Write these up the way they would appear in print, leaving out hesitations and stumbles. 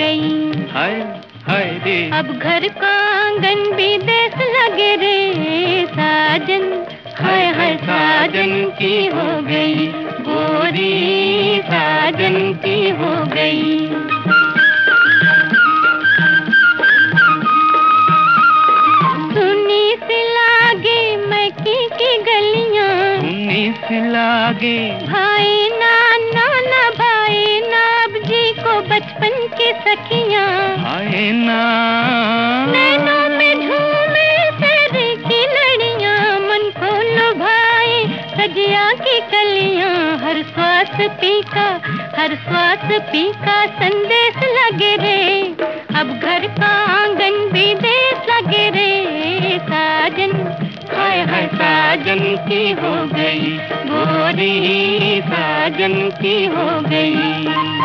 गई। हाय हाय रे, अब घर का आंगन भी देश लगे रे साजन। हाय हाय साजन की हो गई गोरी, साजन की हो गई। सुनी सी लागे मैकी की गलियां, सुनी सी लागे भाई नाना ना भाई नाब जी को बचपन की सखियां। आए ना नैनों में झूमे तेरे की लड़ियां, मन को लुभाए सजिया की कलियां। हर श्वास पी का संदेश लगे रे, अब घर का आंगन भी देश लगे रे साजन। हाय हाय साजन की हो गई गोरी, साजन की हो गई।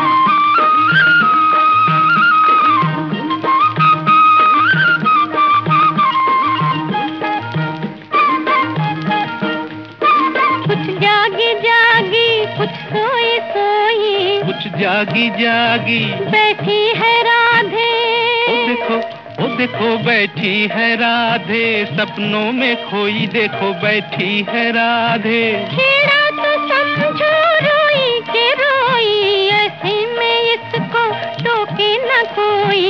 कुछ जागी जागी कुछ सोई सोई, कुछ जागी जागी बैठी है राधे। ओ देखो बैठी है राधे, सपनों में खोई देखो बैठी है राधे। छेड़ा तो समझो रोई के रोई, ऐसे में इसको टोके न कोई।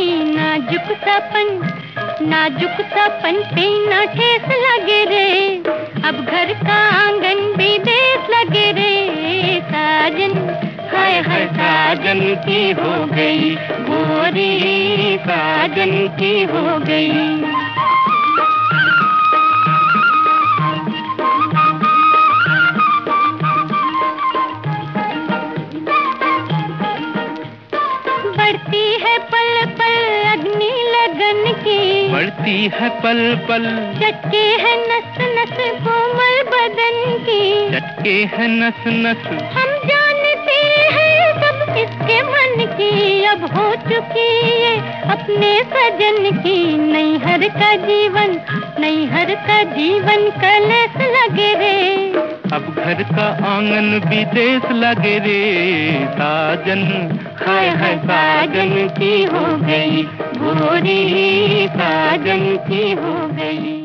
नाजुक सपन पे न ठेस लगे रे, अब घर का आंगन भी देश लगे रे साजन। हाय हाय साजन की हो गई गोरी, साजन की हो गई। बढ़ती है पल पल अग्नि लगन की, बढ़ती है पल पल चटके है नस नस कोमल बदन की। चटके है नस नस हम जानते हैं सब इसके मन की, अब हो चुकी है अपने सजन की। नैहर का जीवन कलेस लगे रे, अब घर का आंगन भी देश लगे रे साजन। हाय हाय साजन की हो गई गोरी, साजन की हो गई।